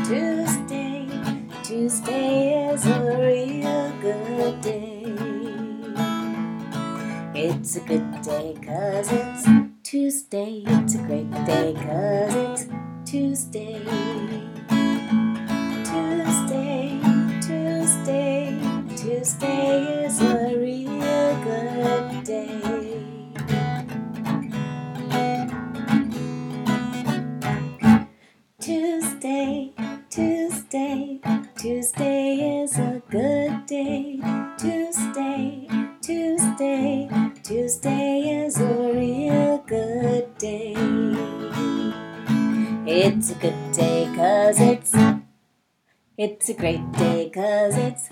Tuesday, Tuesday is a real good day. It's a good day 'cause it's Tuesday. It's a great day 'cause it's Tuesday. Tuesday, Tuesday, Tuesday is a real good day. Tuesday, Tuesday, Tuesday is a good day. Tuesday, Tuesday, Tuesday is a real good day. It's a good day 'cause it's a great day 'cause it's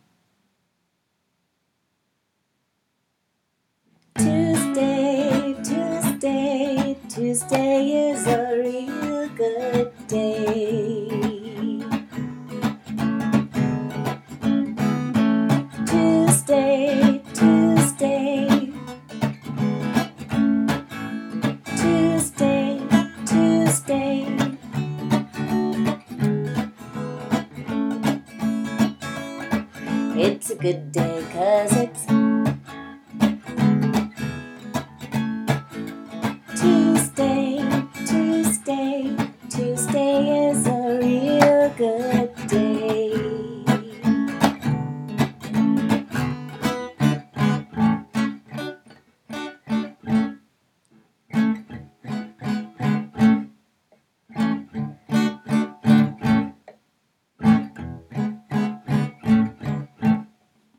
Tuesday, Tuesday, Tuesday is a real good day. Tuesday, Tuesday, Tuesday, Tuesday. It's a good day 'cause